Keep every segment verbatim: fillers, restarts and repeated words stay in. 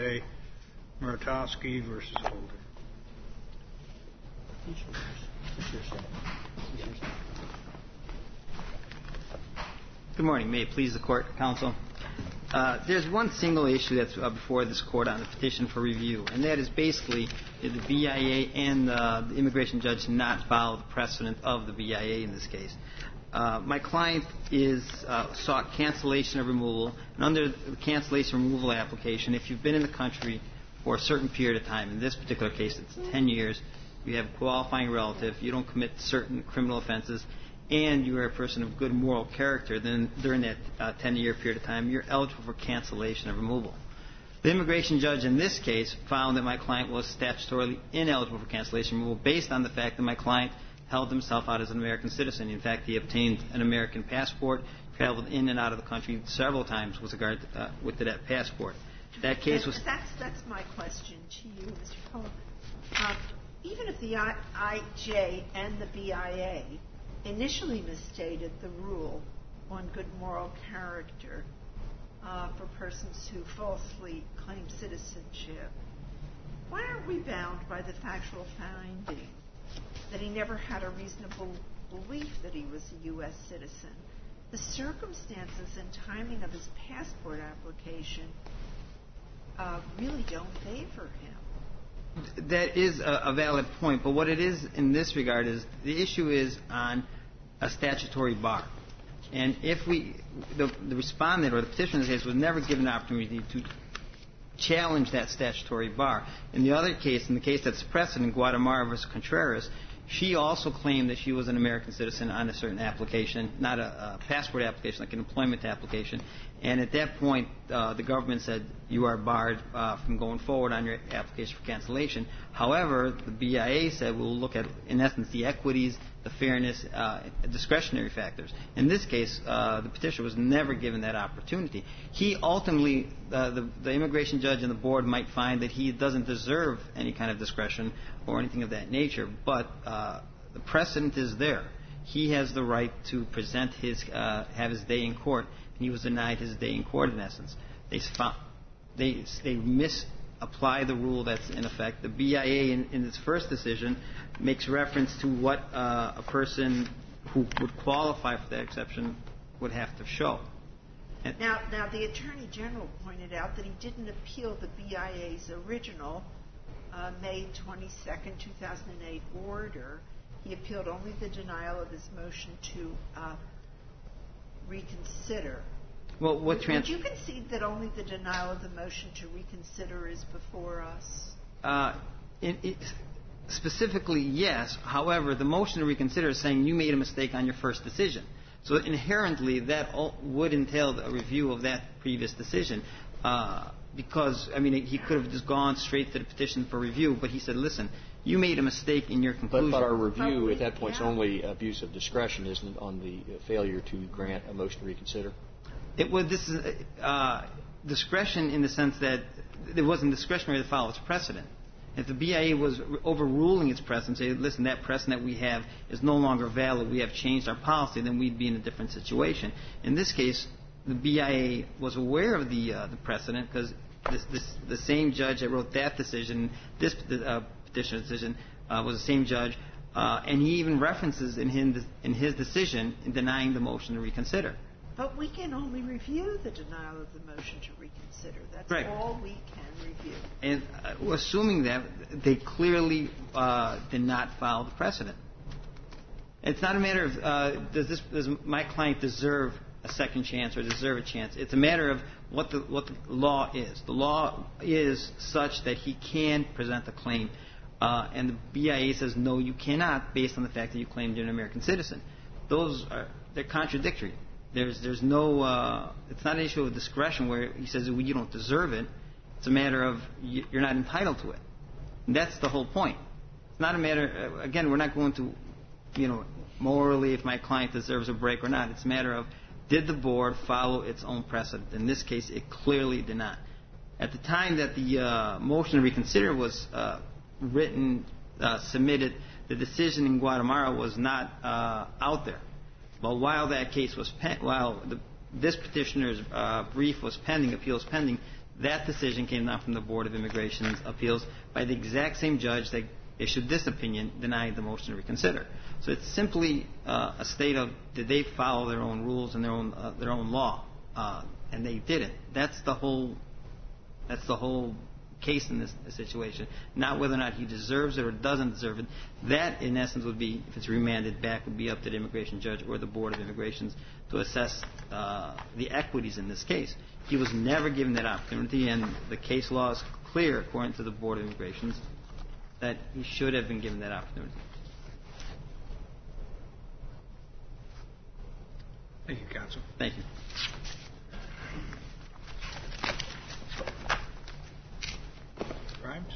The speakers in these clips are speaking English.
Say Murtowski versus Holder. Good morning. May it please the Court, Counsel. Uh, there's one single issue that's uh, before this Court on the petition for review, and that is basically did the B I A and uh, the immigration judge not follow the precedent of the B I A in this case. Uh, my client is uh, sought cancellation of removal, and under the cancellation removal application, if you've been in the country for a certain period of time, in this particular case it's ten years, you have a qualifying relative, you don't commit certain criminal offenses, and you are a person of good moral character, then during that uh, ten-year period of time, you're eligible for cancellation of removal. The immigration judge in this case found that my client was statutorily ineligible for cancellation of removal based on the fact that my client held himself out as an American citizen. In fact, he obtained an American passport, traveled in and out of the country several times with regard to, uh, with that passport. That case was... That's, that's my question to you, Mister Coleman. Uh, even if the I J and the B I A initially misstated the rule on good moral character uh, for persons who falsely claim citizenship, why aren't we bound by the factual finding that he never had a reasonable belief that he was a U S citizen? The circumstances and timing of his passport application uh, really don't favor him. That is a, a valid point, but what it is in this regard is the issue is on a statutory bar. And if we, the, the respondent or the petitioner in this case was never given an opportunity to challenge that statutory bar. In the other case, in the case that's precedent, Guatemala versus Contreras, she also claimed that she was an American citizen on a certain application, not a, a passport application, like an employment application. And at that point, uh, the government said, you are barred uh, from going forward on your application for cancellation. However, the B I A said we'll look at, in essence, the equities, the fairness, uh, discretionary factors. In this case, uh, the petitioner was never given that opportunity. He ultimately, uh, the, the immigration judge and the board might find that he doesn't deserve any kind of discretion or anything of that nature, but uh, the precedent is there. He has the right to present his, uh, have his day in court, and he was denied his day in court in essence. They found, they, they misapply the rule that's in effect. The B I A, in, in its first decision, makes reference to what uh, a person who would qualify for that exception would have to show. And now, now, the Attorney General pointed out that he didn't appeal the B I A's original uh, May twenty-second, two thousand eight order. He appealed only the denial of his motion to uh, reconsider. Well, what would, trans- would you concede that only the denial of the motion to reconsider is before us? Uh, it, it, specifically, yes. However, the motion to reconsider is saying you made a mistake on your first decision. So inherently, that would entail a review of that previous decision. Uh, because, I mean, he could have just gone straight to the petition for review, but he said, listen, you made a mistake in your conclusion. But, but our review Probably, at that point is yeah. only abuse of discretion, isn't it, on the failure to grant a motion to reconsider? It was this is uh, discretion in the sense that it wasn't discretionary to follow its precedent. If the B I A was overruling its precedent, say, listen, that precedent we have is no longer valid, we have changed our policy, then we'd be in a different situation. In this case, the B I A was aware of the uh, the precedent because this, this, the same judge that wrote that decision, this uh, petition decision, uh, was the same judge, uh, and he even references in his, in his decision in denying the motion to reconsider. But we can only review the denial of the motion to reconsider. That's right. all we can review. And uh, assuming that, they clearly uh, did not follow the precedent. It's not a matter of uh, does this does my client deserve a second chance or deserve a chance. It's a matter of what the what the law is. The law is such that he can present a claim, uh, and the B I A says no, you cannot, based on the fact that you claimed you're an American citizen. Those are they're contradictory. There's there's no uh, it's not an issue of discretion where he says well, you don't deserve it. It's a matter of you're not entitled to it. And that's the whole point. It's not a matter again. We're not going to you know morally if my client deserves a break or not. It's a matter of did the board follow its own precedent? In this case, it clearly did not. At the time that the uh, motion to reconsider was uh, written, uh, submitted, the decision in Guatemala was not uh, out there. But while that case was pen- while the, this petitioner's uh, brief was pending, appeals pending, That decision came down from the Board of Immigration Appeals by the exact same judge that issued this opinion denying the motion to reconsider. So it's simply uh, a state of did they follow their own rules and their own uh, their own law, uh, and they didn't. That's the whole. That's the whole case in this situation. Not whether or not he deserves it or doesn't deserve it. That, in essence, would be, if it's remanded back, would be up to the immigration judge or the Board of Immigration to assess uh, the equities in this case. He was never given that opportunity, and the case law is clear, according to the Board of Immigration, that he should have been given that opportunity. Thank you, counsel. Thank you. Grimes?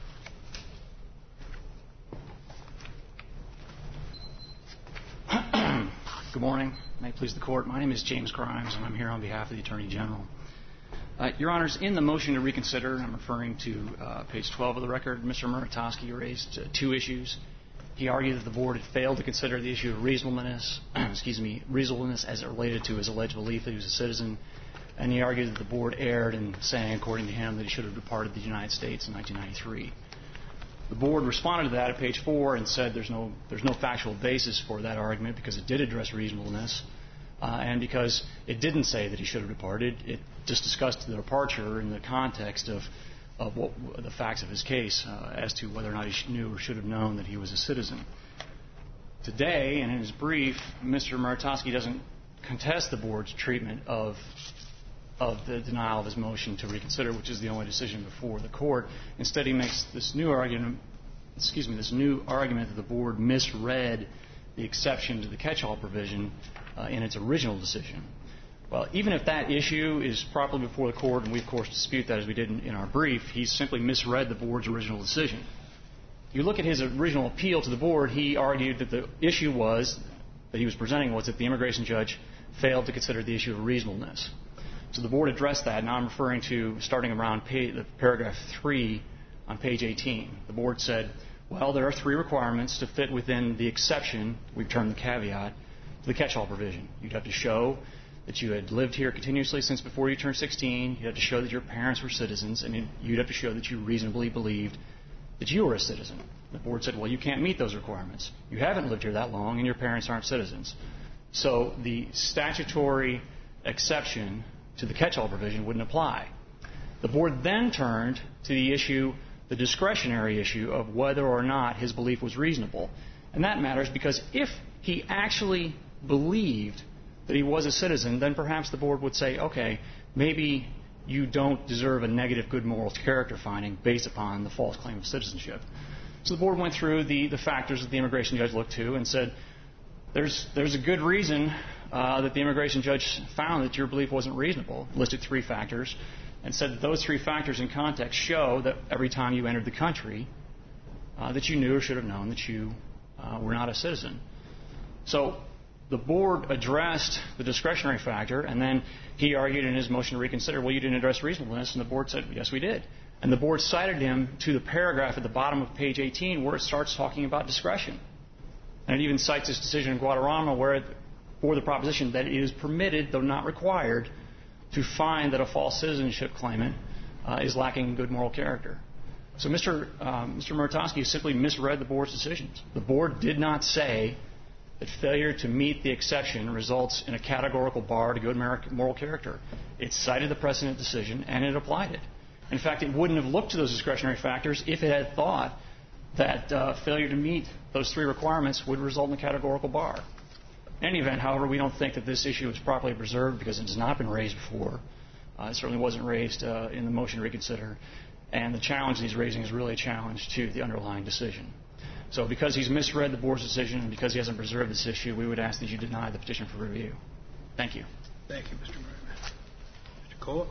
Good morning. May it please the Court. My name is James Grimes, and I'm here on behalf of the Attorney General. Uh, Your Honors, in the motion to reconsider, I'm referring to uh, page twelve of the record, Mister Muratowski raised uh, two issues. He argued that the Board had failed to consider the issue of reasonableness, excuse me, reasonableness as it related to his alleged belief that he was a citizen, and he argued that the Board erred in saying, according to him, that he should have departed the United States in nineteen ninety-three. The Board responded to that at page four and said there's no there's no factual basis for that argument because it did address reasonableness, uh, and because it didn't say that he should have departed. It just discussed the departure in the context of of what the facts of his case uh, as to whether or not he knew or should have known that he was a citizen. Today, and in his brief, Mister Muratowski doesn't contest the Board's treatment of of the denial of his motion to reconsider, which is the only decision before the Court. Instead, he makes this new argument, excuse me, this new argument that the Board misread the exception to the catch-all provision uh, in its original decision. Well, even if that issue is properly before the Court, and we, of course, dispute that as we did in, in our brief, he simply misread the Board's original decision. If you look at his original appeal to the Board, he argued that the issue was, that he was presenting was that the immigration judge failed to consider the issue of reasonableness. So the Board addressed that. Now I'm referring to starting around page, the paragraph three on page eighteen. The Board said, well, there are three requirements to fit within the exception, we've termed the caveat, to the catch-all provision. You'd have to show that you had lived here continuously since before you turned sixteen. You'd have to show that your parents were citizens, and you'd have to show that you reasonably believed that you were a citizen. The Board said, well, you can't meet those requirements. You haven't lived here that long, and your parents aren't citizens. So the statutory exception to the catch-all provision wouldn't apply. The Board then turned to the issue, the discretionary issue of whether or not his belief was reasonable. And that matters because if he actually believed that he was a citizen, then perhaps the Board would say, okay, maybe you don't deserve a negative good moral character finding based upon the false claim of citizenship. So the Board went through the, the factors that the immigration judge looked to and said, there's, there's a good reason uh, that the immigration judge found that your belief wasn't reasonable, listed three factors, and said that those three factors in context show that every time you entered the country uh, that you knew or should have known that you uh, were not a citizen. So the Board addressed the discretionary factor, and then he argued in his motion to reconsider, well, you didn't address reasonableness, and the Board said, yes, we did. And the Board cited him to the paragraph at the bottom of page eighteen where it starts talking about discretion. And it even cites this decision in Guadarrama where it, for the proposition that it is permitted, though not required, to find that a false citizenship claimant uh, is lacking good moral character. So Mister Um, Mister Muratowski simply misread the Board's decisions. The Board did not say that failure to meet the exception results in a categorical bar to good moral character. It cited the precedent decision and it applied it. In fact, it wouldn't have looked to those discretionary factors if it had thought that uh, failure to meet those three requirements would result in a categorical bar. In any event, however, we don't think that this issue is properly preserved because it has not been raised before. Uh, it certainly wasn't raised uh, in the motion to reconsider. And the challenge he's raising is really a challenge to the underlying decision. So because he's misread the Board's decision and because he hasn't preserved this issue, we would ask that you deny the petition for review. Thank you. Thank you, Mister Merriman. Mister Kola?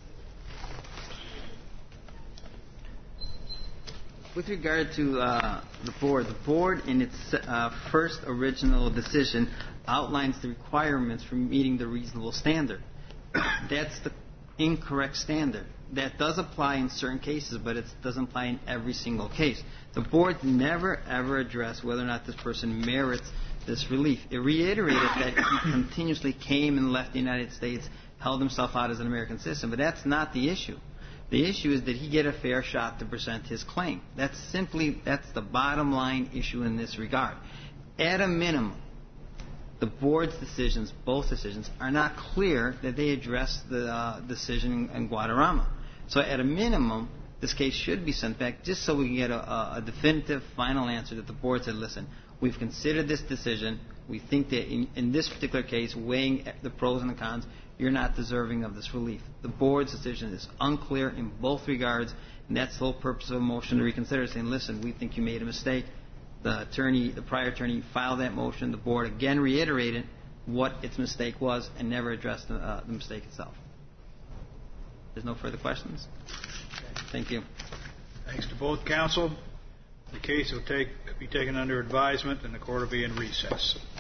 With regard to uh, the Board, the Board in its uh, first original decision outlines the requirements for meeting the reasonable standard. That's the incorrect standard. That does apply in certain cases, but it doesn't apply in every single case. The Board never, ever addressed whether or not this person merits this relief. It reiterated that he continuously came and left the United States, held himself out as an American citizen, but that's not the issue. The issue is, did he get a fair shot to present his claim? That's simply, that's the bottom line issue in this regard. At a minimum, the board's decisions, both decisions, are not clear that they address the uh, decision in Guadarrama. So at a minimum, this case should be sent back just so we can get a, a definitive final answer that the board said, listen, we've considered this decision. We think that in, in this particular case, weighing the pros and the cons, you're not deserving of this relief. The board's decision is unclear in both regards, and that's the whole purpose of a motion to reconsider, saying, listen, we think you made a mistake. The attorney, the prior attorney filed that motion. The board again reiterated what its mistake was and never addressed the, uh, the mistake itself. There's no further questions? Thank you. Thanks to both counsel. The case will take, be taken under advisement and the court will be in recess.